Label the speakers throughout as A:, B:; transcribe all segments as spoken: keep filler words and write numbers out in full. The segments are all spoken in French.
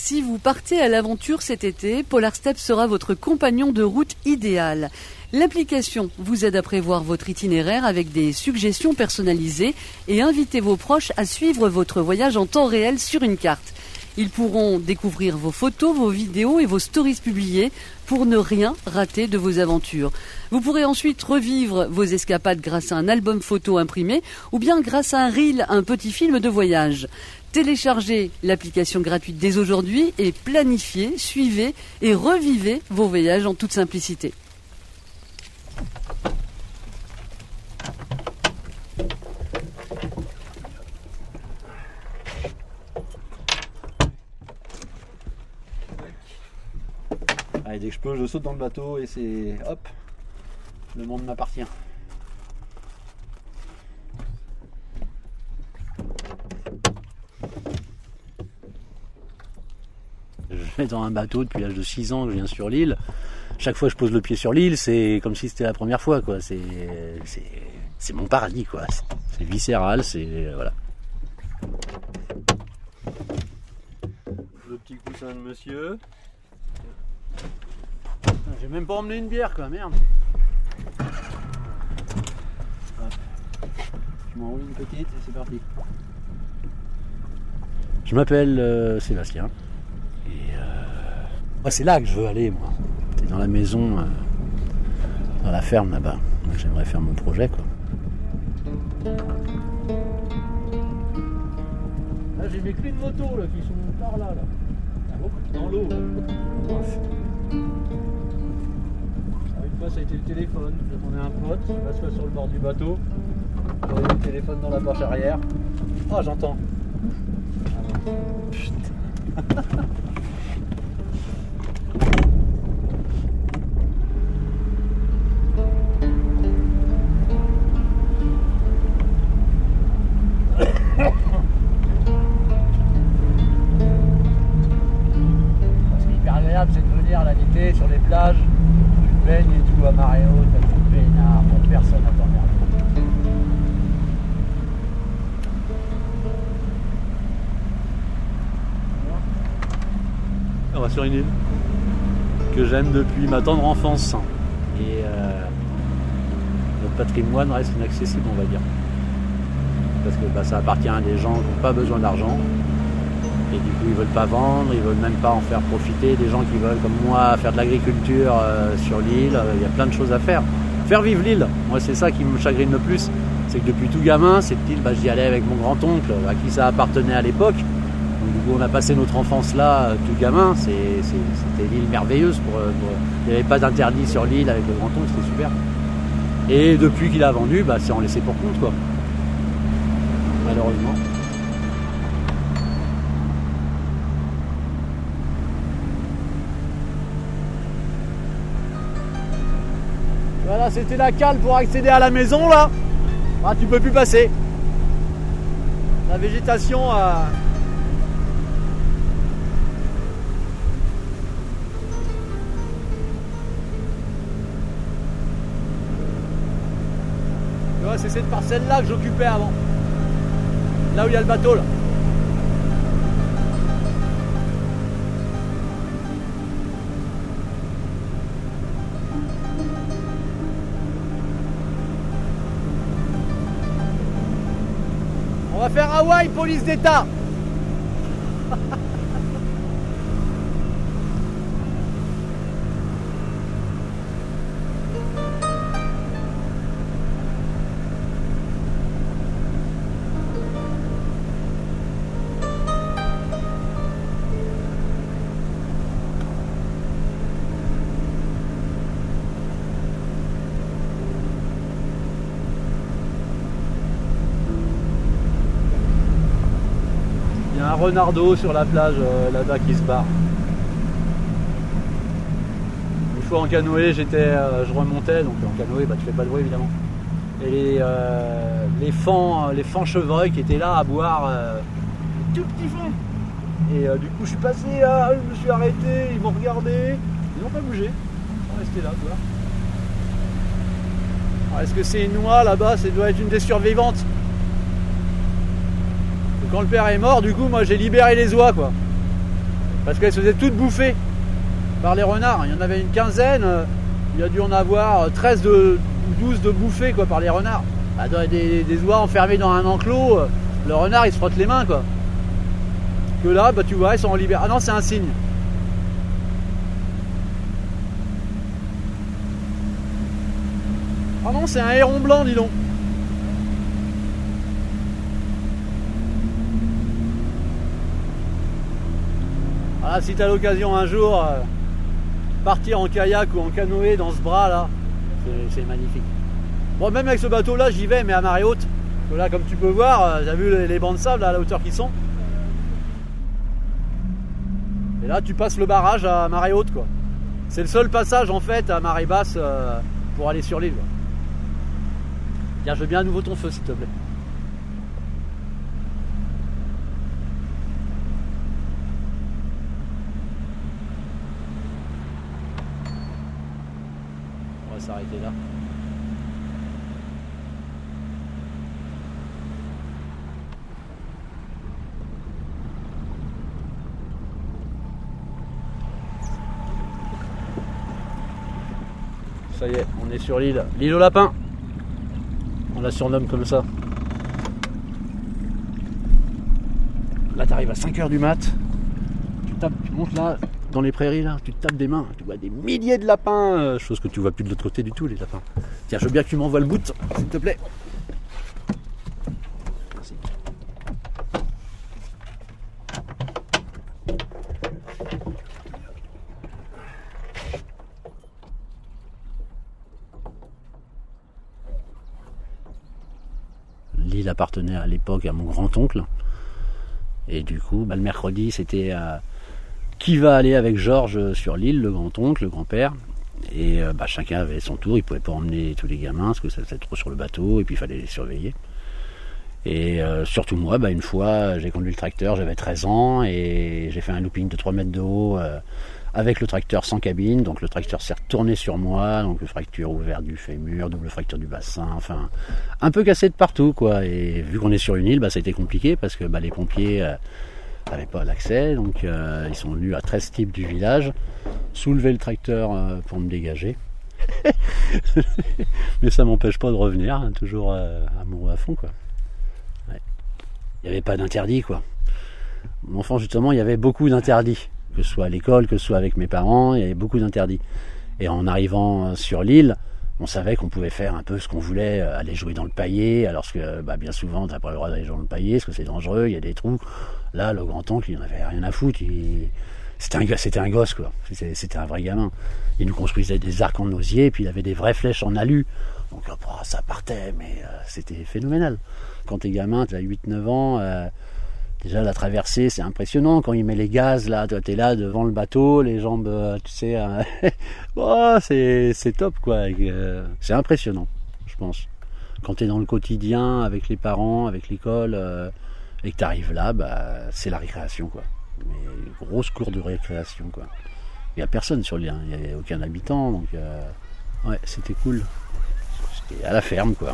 A: Si vous partez à l'aventure cet été, Polar Steps sera votre compagnon de route idéal. L'application vous aide à prévoir votre itinéraire avec des suggestions personnalisées et invitez vos proches à suivre votre voyage en temps réel sur une carte. Ils pourront découvrir vos photos, vos vidéos et vos stories publiées pour ne rien rater de vos aventures. Vous pourrez ensuite revivre vos escapades grâce à un album photo imprimé ou bien grâce à un reel, un petit film de voyage. Téléchargez l'application gratuite dès aujourd'hui et planifiez, suivez et revivez vos voyages en toute simplicité.
B: Allez, dès que je peux, je saute dans le bateau et c'est hop, le monde m'appartient. Je vais dans un bateau depuis l'âge de six ans que je viens sur l'île. Chaque fois que je pose le pied sur l'île, c'est comme si c'était la première fois, quoi. C'est, c'est, c'est mon paradis, quoi. C'est, c'est viscéral, c'est voilà. Le petit coussin de monsieur. J'ai même pas emmené une bière, quoi, merde. Je m'enroule une petite et c'est parti. Je m'appelle euh, Sébastien. Et euh... ouais, c'est là que je veux aller, moi. C'est dans la maison, euh, dans la ferme là-bas. J'aimerais faire mon projet, quoi. Là, j'ai mes clés de moto là, qui sont par là, là. Dans l'eau. Une fois, ça a été le téléphone. J'attendais un pote, je m'assois sur le bord du bateau. J'avais le téléphone dans la poche arrière. Ah, oh, j'entends. Ah, putain. C'est hyper agréable, c'est de venir à l'été sur les plages. Tu baignes et tout à marée haute, t'as tout peinard, pour personne à t'emmerder. On va sur une île que j'aime depuis ma tendre enfance et euh, notre patrimoine reste inaccessible, on va dire, parce que bah, ça appartient à des gens qui n'ont pas besoin d'argent et du coup ils veulent pas vendre, ils veulent même pas en faire profiter, des gens qui veulent comme moi faire de l'agriculture euh, sur l'île. Il y a plein de choses à faire, faire vivre l'île. Moi c'est ça qui me chagrine le plus, c'est que depuis tout gamin cette île, bah, j'y allais avec mon grand-oncle à qui ça appartenait à l'époque. Donc, du coup, on a passé notre enfance là, tout gamin. C'est, c'est, c'était l'île merveilleuse. Pour, pour, il n'y avait pas d'interdit sur l'île avec le grand-oncle, c'était super. Et depuis qu'il a vendu, bah, c'est en laissé pour compte, quoi. Malheureusement. Voilà, c'était la cale pour accéder à la maison, là. Ah, tu peux plus passer. La végétation a... C'est cette parcelle-là que j'occupais avant. Là où il y a le bateau, là. On va faire Hawaï, police d'État. Il y a un renardeau sur la plage euh, là-bas qui se barre. Une fois en canoë, j'étais, euh, je remontais, donc en canoë, bah, tu fais pas de bruit évidemment. Et les, euh, les fans, les fans chevreuils qui étaient là à boire, euh, tout petits fonds. Et euh, du coup, je suis passé là, je me suis arrêté, ils m'ont regardé, ils n'ont pas bougé, ils sont restés là, tu vois. Alors, est-ce que c'est une noix là-bas? Ça doit être une des survivantes. Quand le père est mort, du coup, moi j'ai libéré les oies, quoi. Parce qu'elles se faisaient toutes bouffer par les renards. Il y en avait une quinzaine, il y a dû en avoir treize de, ou douze de bouffés quoi, par les renards. Bah, des, des oies enfermées dans un enclos, le renard il se frotte les mains quoi. Que là, bah, tu vois, ils sont en liberté. Ah non, c'est un cygne. Ah non, c'est un héron blanc, dis donc. Ah, si tu as l'occasion un jour, euh, partir en kayak ou en canoë dans ce bras là, c'est magnifique. Bon, même avec ce bateau là, j'y vais, mais à marée haute. Là, comme tu peux voir, euh, tu as vu les, les bancs de sable là, à la hauteur qu'ils sont. Et là, tu passes le barrage à marée haute, quoi. C'est le seul passage en fait à marée basse euh, pour aller sur l'île. Tiens, je veux bien à nouveau ton feu, s'il te plaît. On va s'arrêter là. Ça y est, on est sur l'île. L'île aux lapins. On la surnomme comme ça. Là, tu arrives à cinq heures du mat. Tu tapes, tu montes là, dans les prairies, là, tu te tapes des mains. Tu vois des milliers de lapins. Euh, chose que tu vois plus de l'autre côté du tout, les lapins. Tiens, je veux bien que tu m'envoies le bout, s'il te plaît. Merci. L'île appartenait à l'époque à mon grand-oncle. Et du coup, bah, le mercredi, c'était euh, qui va aller avec Georges sur l'île, le grand-oncle, le grand-père. Et euh, bah, chacun avait son tour, il ne pouvait pas emmener tous les gamins, parce que ça faisait trop sur le bateau, et puis il fallait les surveiller. Et euh, surtout moi, bah, une fois, j'ai conduit le tracteur, j'avais treize ans, et j'ai fait un looping de trois mètres de haut, euh, avec le tracteur sans cabine, donc le tracteur s'est retourné sur moi, donc fracture ouverte du fémur, double fracture du bassin, enfin un peu cassé de partout quoi. Et vu qu'on est sur une île, bah, ça a été compliqué parce que bah, les pompiers euh, n'avaient pas l'accès, donc euh, ils sont venus à treize types du village, soulever le tracteur euh, pour me dégager. Mais ça m'empêche pas de revenir, hein, toujours euh, amoureux à fond quoi. Ouais. Il n'y avait pas d'interdit quoi. Mon enfant justement, il y avait beaucoup d'interdits. Que ce soit à l'école, que ce soit avec mes parents, il y avait beaucoup d'interdits. Et en arrivant sur l'île, on savait qu'on pouvait faire un peu ce qu'on voulait, aller jouer dans le paillet, alors que bah, bien souvent, tu n'as pas le droit d'aller jouer dans le paillet, parce que c'est dangereux, il y a des trous. Là, le grand-oncle, il n'en avait rien à foutre. Il... C'était, un, c'était un gosse, quoi. C'était, c'était un vrai gamin. Il nous construisait des arcs en osier, puis il avait des vraies flèches en alu. Donc oh, ça partait, mais euh, c'était phénoménal. Quand t'es gamin, tu as huit neuf ans... Euh, déjà la traversée c'est impressionnant quand il met les gaz là, toi t'es là devant le bateau, les jambes tu sais, hein, oh, c'est, c'est top quoi, euh, c'est impressionnant je pense. Quand t'es dans le quotidien avec les parents, avec l'école euh, et que t'arrives là, bah, c'est la récréation quoi. Mais grosse cour de récréation quoi. Il n'y a personne sur l'île, il n'y a aucun habitant donc euh, ouais c'était cool. C'était à la ferme quoi.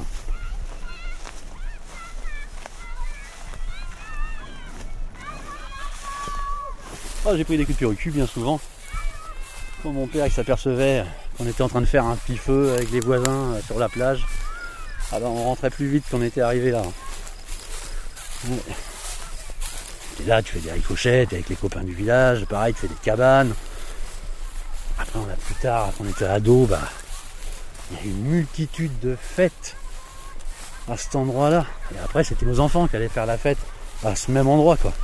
B: Oh, j'ai pris des coups de pied au cul bien souvent. Quand mon père il s'apercevait qu'on était en train de faire un petit feu avec les voisins sur la plage, ah ben, on rentrait plus vite qu'on était arrivé là. Ouais. Et là tu fais des ricochettes avec les copains du village, pareil tu fais des cabanes. Après on a plus tard, quand on était ado, bah, il y a eu une multitude de fêtes à cet endroit là. Et après c'était nos enfants qui allaient faire la fête à ce même endroit quoi.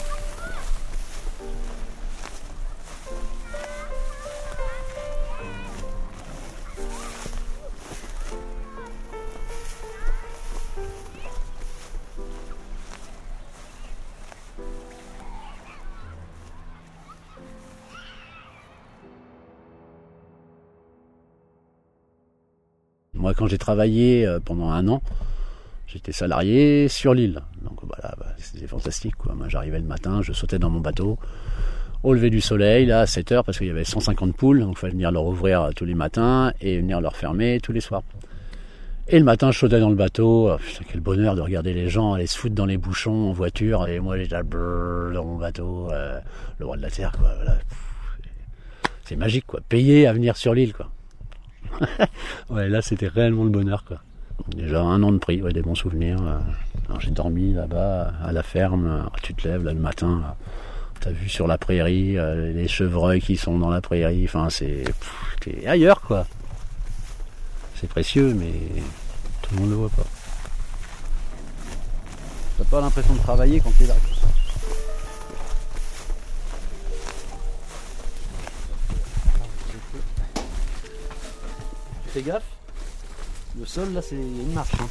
B: Moi, quand j'ai travaillé pendant un an, j'étais salarié sur l'île. Donc voilà, bah, c'était fantastique, quoi. Moi, j'arrivais le matin, je sautais dans mon bateau, au lever du soleil, là, à sept heures, parce qu'il y avait cent cinquante poules, donc il fallait venir leur ouvrir tous les matins et venir leur fermer tous les soirs. Et le matin, je sautais dans le bateau. Oh, putain, quel bonheur de regarder les gens aller se foutre dans les bouchons en voiture. Et moi, j'étais là, brrr, dans mon bateau, euh, le roi de la terre, quoi. Voilà. C'est magique, quoi. Payer à venir sur l'île, quoi. Ouais, là, c'était réellement le bonheur, quoi. Déjà un an de prix, ouais, des bons souvenirs. Alors, j'ai dormi là-bas, à la ferme. Tu te lèves là le matin, là. T'as vu sur la prairie, euh, les chevreuils qui sont dans la prairie. Enfin, c'est... Pff, t'es ailleurs, quoi. C'est précieux, mais tout le monde le voit pas. T'as pas l'impression de travailler quand t'es là. Fais gaffe, le sol là c'est une marche. Hein.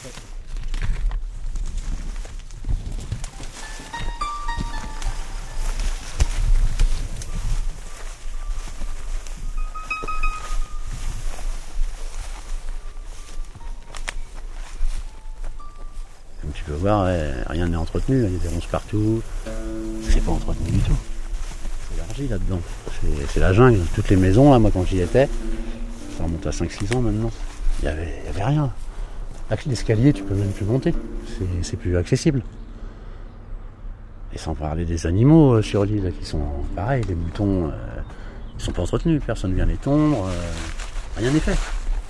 B: Comme tu peux voir, ouais, rien n'est entretenu, il y a des ronces partout. C'est pas entretenu du tout. C'est l'argile là-dedans. C'est, c'est la jungle. Toutes les maisons là, moi quand j'y étais. Ça remonte à cinq six ans maintenant. Il n'y avait, avait rien. L'escalier, tu peux même plus monter. C'est, c'est plus accessible. Et sans parler des animaux euh, sur l'île qui sont pareils. Les moutons, euh, ils sont pas entretenus. Personne ne vient les tondre. Euh, rien n'est fait.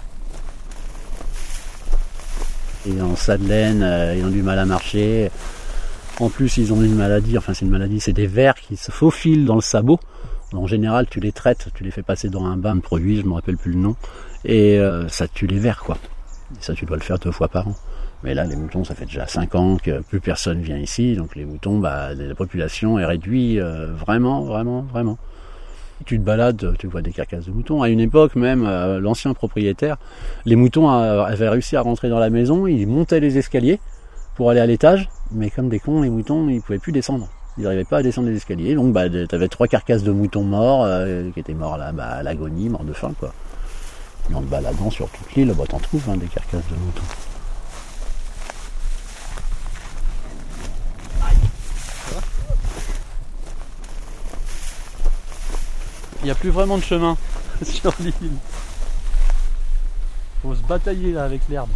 B: Ils ont ça de laine, euh, ils ont du mal à marcher. En plus, ils ont une maladie. Enfin, c'est une maladie. C'est des vers qui se faufilent dans le sabot. En général, tu les traites, tu les fais passer dans un bain de produits, je ne me rappelle plus le nom, et euh, ça tue les vers, quoi. Et ça, tu dois le faire deux fois par an. Mais là, les moutons, ça fait déjà cinq ans que plus personne vient ici, donc les moutons, bah, la population est réduite euh, vraiment, vraiment, vraiment. Tu te balades, tu vois des carcasses de moutons. À une époque, même, euh, l'ancien propriétaire, les moutons a, avaient réussi à rentrer dans la maison, ils montaient les escaliers pour aller à l'étage, mais comme des cons, les moutons, ils ne pouvaient plus descendre. Ils n'arrivaient pas à descendre les escaliers, donc bah, tu avais trois carcasses de moutons morts, euh, qui étaient morts là, bah, à l'agonie, morts de faim, quoi. Et en te baladant sur toute l'île, bah, t'en trouves hein, des carcasses de moutons. Il n'y a plus vraiment de chemin sur l'île. Faut se batailler là avec l'herbe.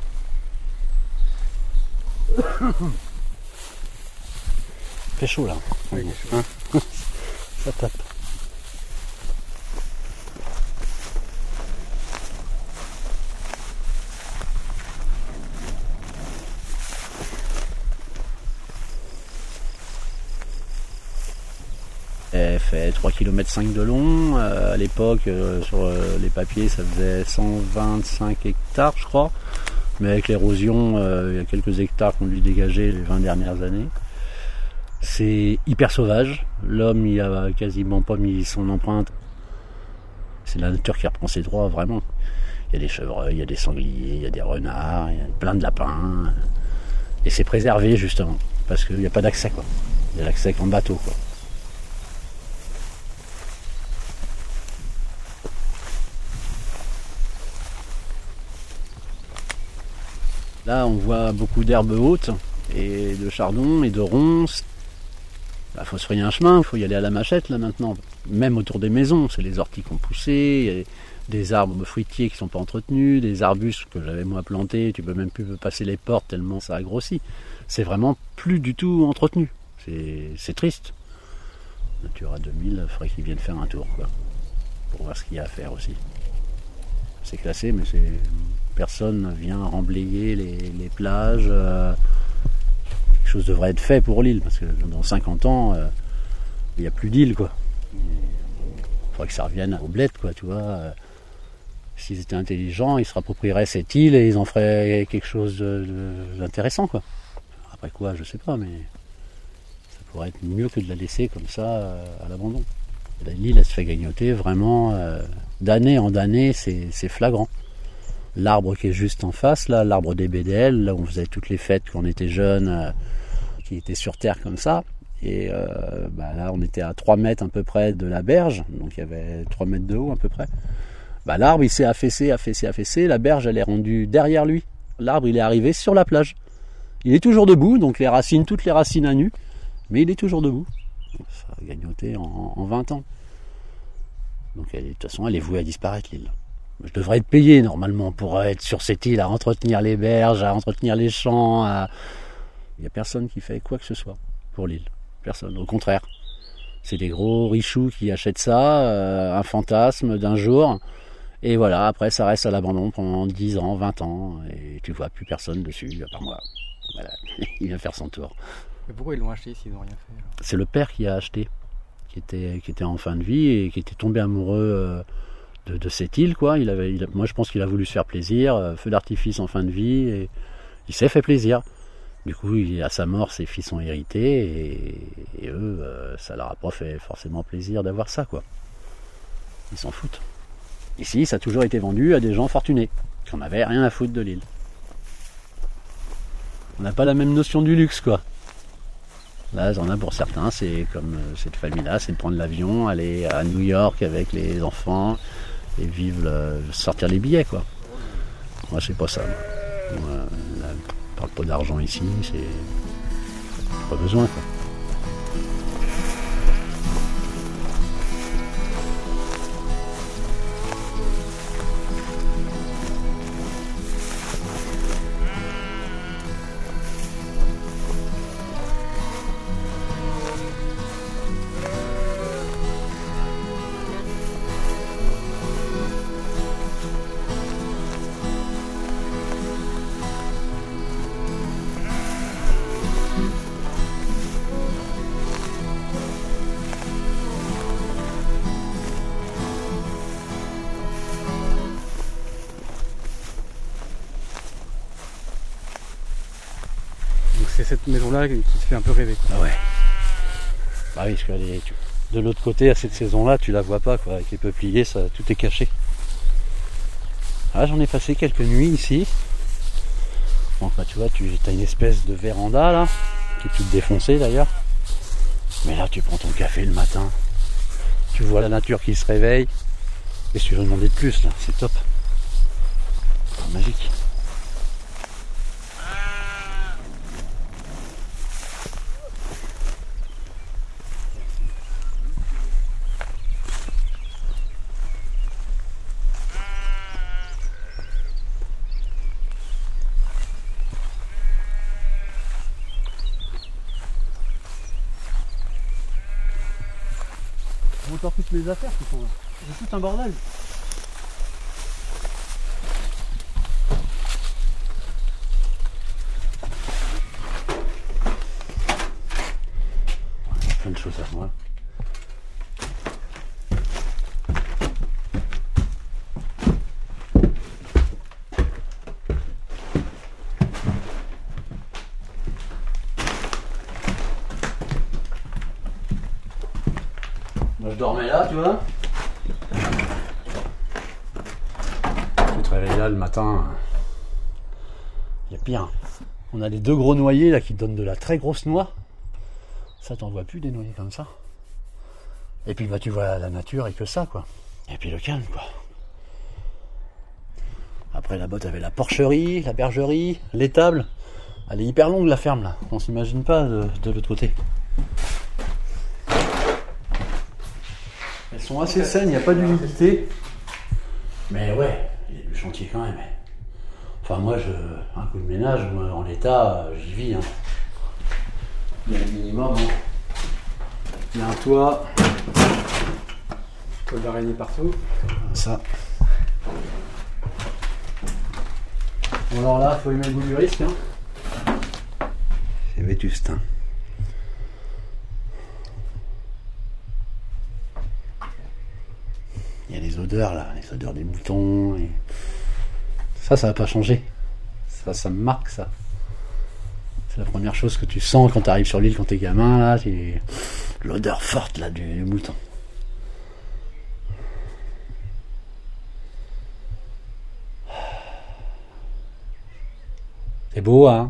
B: Il fait chaud là. Oui, il fait chaud. Hein ça tape. Elle fait trois virgule cinq kilomètres de long. Euh, à l'époque, euh, sur euh, les papiers, ça faisait cent vingt-cinq hectares, je crois. Mais avec l'érosion, euh, il y a quelques hectares qu'on dû dégager les vingt dernières années. C'est hyper sauvage. L'homme, il a quasiment pas mis son empreinte. C'est la nature qui reprend ses droits, vraiment. Il y a des chevreuils, il y a des sangliers, il y a des renards, il y a plein de lapins. Et c'est préservé, justement, parce qu'il n'y a pas d'accès, quoi. Il y a l'accès qu'en bateau, quoi. Là, on voit beaucoup d'herbes hautes, et de chardon, et de ronces. Il bah, faut se frayer un chemin, il faut y aller à la machette, là, maintenant. Même autour des maisons, c'est les orties qui ont poussé, il y a des arbres fruitiers qui ne sont pas entretenus, des arbustes que j'avais moi plantés, tu peux même plus passer les portes tellement ça a grossi. C'est vraiment plus du tout entretenu. C'est, c'est triste. Natura deux mille, il faudrait qu'ils viennent faire un tour, quoi, pour voir ce qu'il y a à faire aussi. C'est classé, mais c'est... personne vient remblayer les, les plages. Euh, quelque chose devrait être fait pour l'île, parce que dans cinquante ans, euh, il n'y a plus d'île, quoi. Il faudrait que ça revienne au bled, quoi, tu vois. Euh, s'ils étaient intelligents, ils se rapproprieraient cette île et ils en feraient quelque chose de, de, d'intéressant, quoi. Après quoi, je sais pas, mais ça pourrait être mieux que de la laisser comme ça euh, à l'abandon. L'île, elle se fait grignoter vraiment euh, d'année en année, c'est, c'est flagrant. L'arbre qui est juste en face, là, l'arbre des B D L, là où on faisait toutes les fêtes quand on était jeunes, euh, qui était sur terre comme ça. Et euh, bah là, on était à trois mètres à peu près de la berge, donc il y avait trois mètres de haut à peu près. Bah, l'arbre, il s'est affaissé, affaissé, affaissé. La berge, elle est rendue derrière lui. L'arbre, il est arrivé sur la plage. Il est toujours debout, donc les racines, toutes les racines à nu, mais il est toujours debout. Donc, ça a gagnoté en, en vingt ans. Donc elle est, de toute façon, elle est vouée à disparaître, l'île. Je devrais être payé normalement pour être sur cette île, à entretenir les berges, à entretenir les champs. À... Il n'y a personne qui fait quoi que ce soit pour l'île. Personne, au contraire. C'est des gros richoux qui achètent ça, euh, un fantasme d'un jour. Et voilà, après ça reste à l'abandon pendant dix ans, vingt ans. Et tu vois plus personne dessus, à part moi. Voilà, il vient faire son tour.
C: Mais pourquoi ils l'ont acheté s'ils n'ont rien fait alors ?
B: C'est le père qui a acheté, qui était, qui était en fin de vie et qui était tombé amoureux... Euh, De, de cette île, quoi. Il avait, il, moi, je pense qu'il a voulu se faire plaisir, euh, feu d'artifice en fin de vie, et il s'est fait plaisir. Du coup, il, à sa mort, ses fils ont hérité, et, et eux, euh, ça leur a pas fait forcément plaisir d'avoir ça, quoi. Ils s'en foutent. Ici, ça a toujours été vendu à des gens fortunés, qui n'en avaient rien à foutre de l'île. On n'a pas la même notion du luxe, quoi. Là, j'en ai pour certains, c'est comme euh, cette famille-là, c'est de prendre l'avion, aller à New York avec les enfants, et vivre, le, sortir les billets, quoi. Moi, c'est pas ça. Moi, moi là, je parle pas d'argent ici, c'est pas besoin, quoi.
C: C'est cette maison-là qui te fait un peu rêver, quoi.
B: Ah ouais. Bah oui, parce que les, tu, de l'autre côté, à cette saison-là, tu la vois pas, quoi. Avec les peupliers, ça, tout est caché. Ah, j'en ai passé quelques nuits ici. Bon, bah, tu vois, tu as une espèce de véranda, là, qui est toute défoncée, d'ailleurs. Mais là, tu prends ton café le matin. Tu vois la nature qui se réveille. Et si tu veux demander de plus, là, c'est top. C'est magique. Encore toutes mes affaires qui sont là. C'est tout un bordel. Il y a plein de choses à moi. Moi je dormais là, tu vois. Tu te réveilles là le matin. Il y a pire. On a les deux gros noyers là qui donnent de la très grosse noix. Ça, t'en vois plus des noyers comme ça. Et puis bah tu vois la nature et que ça, quoi. Et puis le calme, quoi. Après là-bas t'avais la porcherie, la bergerie, l'étable. Elle est hyper longue la ferme là. On s'imagine pas de, de l'autre côté. Elles sont assez saines, il n'y a pas d'humidité. Mais ouais, il y a du chantier quand même. Enfin moi, je, un coup de ménage, moi, en l'état, j'y vis. Hein. Il y a le minimum. Hein. Il y a un toit.
C: Toile d'araignée partout.
B: Ça. Bon alors là, il faut aimer le goût du risque. Hein. C'est vétuste. Hein. Il y a les odeurs là, les odeurs des moutons. Et... Ça, ça va pas changer. Ça, ça me marque ça. C'est la première chose que tu sens quand tu arrives sur l'île quand t'es gamin là. C'est l'odeur forte là du, du mouton. C'est beau, hein.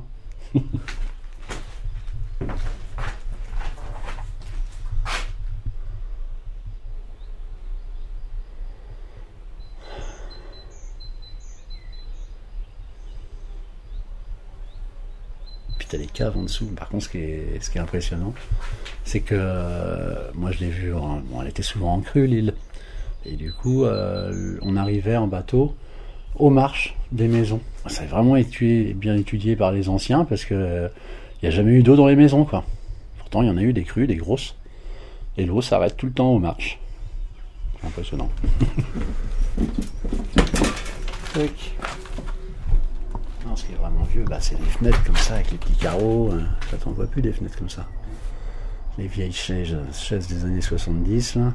B: Puis t'as les caves en dessous. Par contre, ce qui est, ce qui est impressionnant, c'est que euh, moi je l'ai vu, en, bon, elle était souvent en crue l'île, Et du coup, euh, on arrivait en bateau aux marches des maisons. Ça a vraiment été bien étudié par les anciens parce que il euh, n'y a jamais eu d'eau dans les maisons, quoi. Pourtant, il y en a eu des crues, des grosses. Et l'eau s'arrête tout le temps aux marches. C'est impressionnant. Non, ce qui est vraiment vieux, bah, c'est les fenêtres comme ça, avec les petits carreaux. Hein. Ça, t'en vois plus des fenêtres comme ça. Les vieilles chaises, chaises des années soixante-dix, là.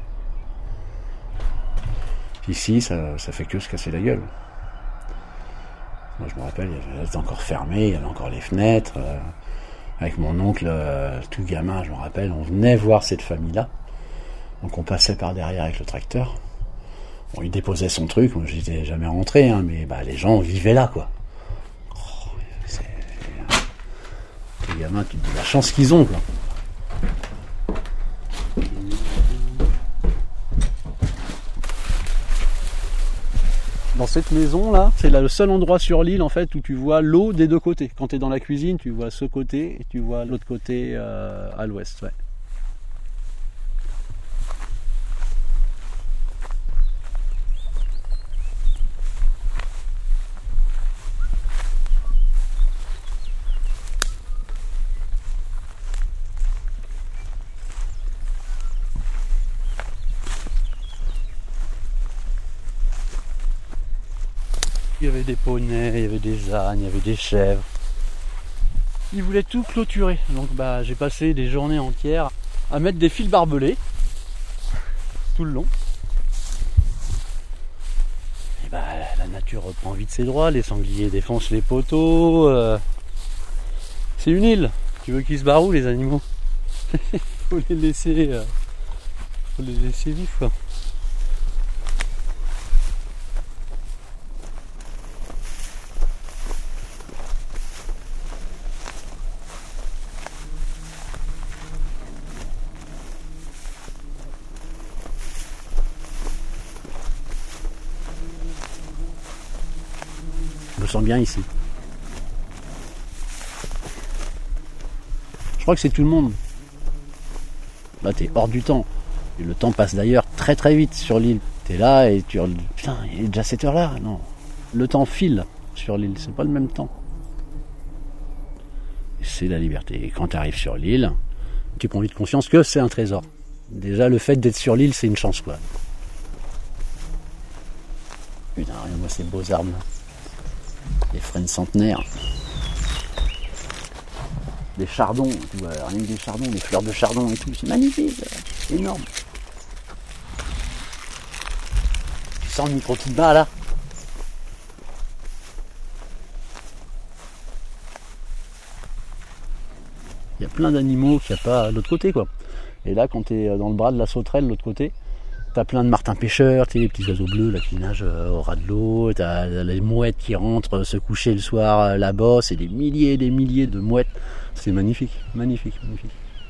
B: Ici, ça, ça fait que se casser la gueule. Moi, je me rappelle, elle était encore fermée, il y avait encore les fenêtres. Euh, avec mon oncle, euh, tout gamin, je me rappelle, on venait voir cette famille-là. Donc on passait par derrière avec le tracteur. Bon, il déposait son truc, moi j'étais jamais rentré, hein, mais bah, les gens vivaient là, quoi. Oh, c'est... Les gamins, tu te dis la chance qu'ils ont, quoi. Dans cette maison là, c'est là le seul endroit sur l'île en fait où tu vois l'eau des deux côtés. Quand tu es dans la cuisine, tu vois ce côté et tu vois l'autre côté euh, à l'ouest. Ouais. Il y avait des poneys, il y avait des ânes, il y avait des chèvres. Ils voulaient tout clôturer. Donc bah j'ai passé des journées entières à mettre des fils barbelés tout le long. Et bah la nature reprend vite ses droits, les sangliers défoncent les poteaux. Euh... C'est une île. Tu veux qu'ils se barrent où les animaux? Faut les laisser. Euh... Faut les laisser vivre, quoi. Je me sens bien ici. Je crois que c'est tout le monde. Là, t'es hors du temps. Et le temps passe d'ailleurs très très vite sur l'île. T'es là et tu... Putain, il est déjà cette heure-là. Non. Le temps file sur l'île. C'est pas le même temps. Et c'est la liberté. Et quand tu arrives sur l'île, tu prends vite conscience que c'est un trésor. Déjà, le fait d'être sur l'île, c'est une chance, quoi. Putain, regarde-moi ces beaux arbres là. Les frênes centenaires. Des chardons, tu vois, rien que des chardons, des fleurs de chardon et tout, c'est magnifique, c'est énorme. Tu sens le micro-climat là? Il y a plein d'animaux qu'il n'y a pas de l'autre côté, quoi. Et là, quand tu es dans le bras de la sauterelle de l'autre côté, t'as plein de martins pêcheurs, tu sais, les petits oiseaux bleus là, qui nagent au ras de l'eau, t'as les mouettes qui rentrent se coucher le soir là-bas, c'est des milliers et des milliers de mouettes. C'est magnifique, magnifique, magnifique.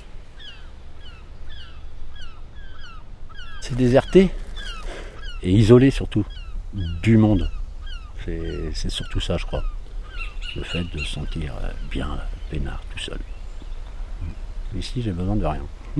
B: C'est déserté et isolé surtout du monde. C'est, c'est surtout ça, je crois. Le fait de se sentir bien peinard tout seul. Ici, j'ai besoin de rien.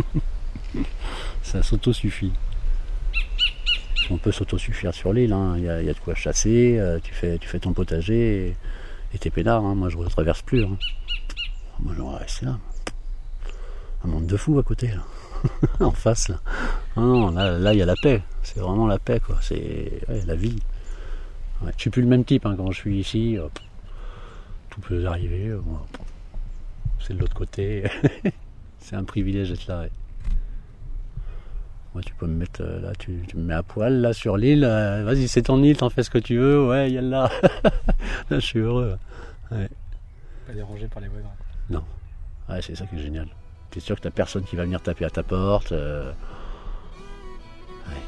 B: Ça s'auto-suffit. On peut s'autosuffire sur l'île, hein. il, y a, il y a de quoi chasser, euh, tu, fais, tu fais ton potager et, et t'es peinard, hein. Moi je ne traverse plus. Hein. Moi j'aurais resté là. Un monde de fous à côté, là. En face. Là. Non, là, là il y a la paix, c'est vraiment la paix, quoi. C'est ouais, la vie. Ouais, je suis plus le même type hein, quand je suis ici. Euh, tout peut arriver. Euh, bon, c'est de l'autre côté. C'est un privilège d'être là. Ouais. Moi, tu peux me mettre là, tu, tu me mets à poil là sur l'île. Euh, vas-y, c'est ton île, t'en fais ce que tu veux. Ouais, y a là. Là, je suis heureux. Ouais.
C: Pas dérangé par les voisins.
B: Non. Ouais, c'est ça qui est génial. T'es sûr que t'as personne qui va venir taper à ta porte. Euh... Ouais.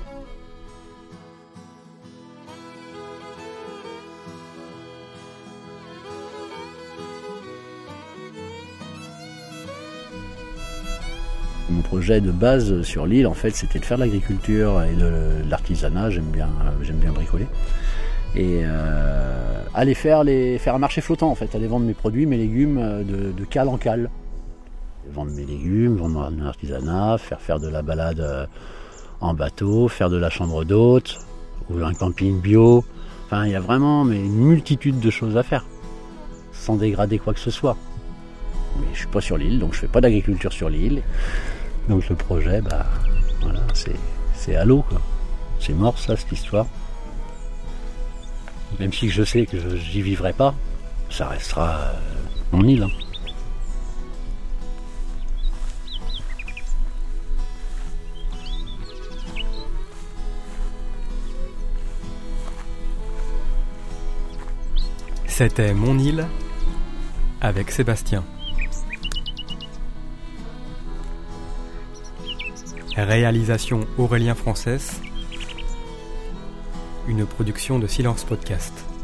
B: Mon projet de base sur l'île, en fait, c'était de faire de l'agriculture et de l'artisanat. J'aime bien, j'aime bien bricoler. Et euh, aller faire, les, faire un marché flottant, en fait. Aller vendre mes produits, mes légumes de, de cale en cale. Vendre mes légumes, vendre mon artisanat, faire faire de la balade en bateau, faire de la chambre d'hôte, ou un camping bio. Enfin, il y a vraiment mais, une multitude de choses à faire, sans dégrader quoi que ce soit. Mais je suis pas sur l'île, donc je fais pas d'agriculture sur l'île. Donc le projet, bah, voilà, c'est, c'est à l'eau, quoi. C'est mort, ça, cette histoire. Même si je sais que je, j'y vivrai pas, ça restera euh, mon île. Hein.
D: C'était Mon île avec Sébastien. Réalisation Aurélien Frances. Une production de Silence Podcast.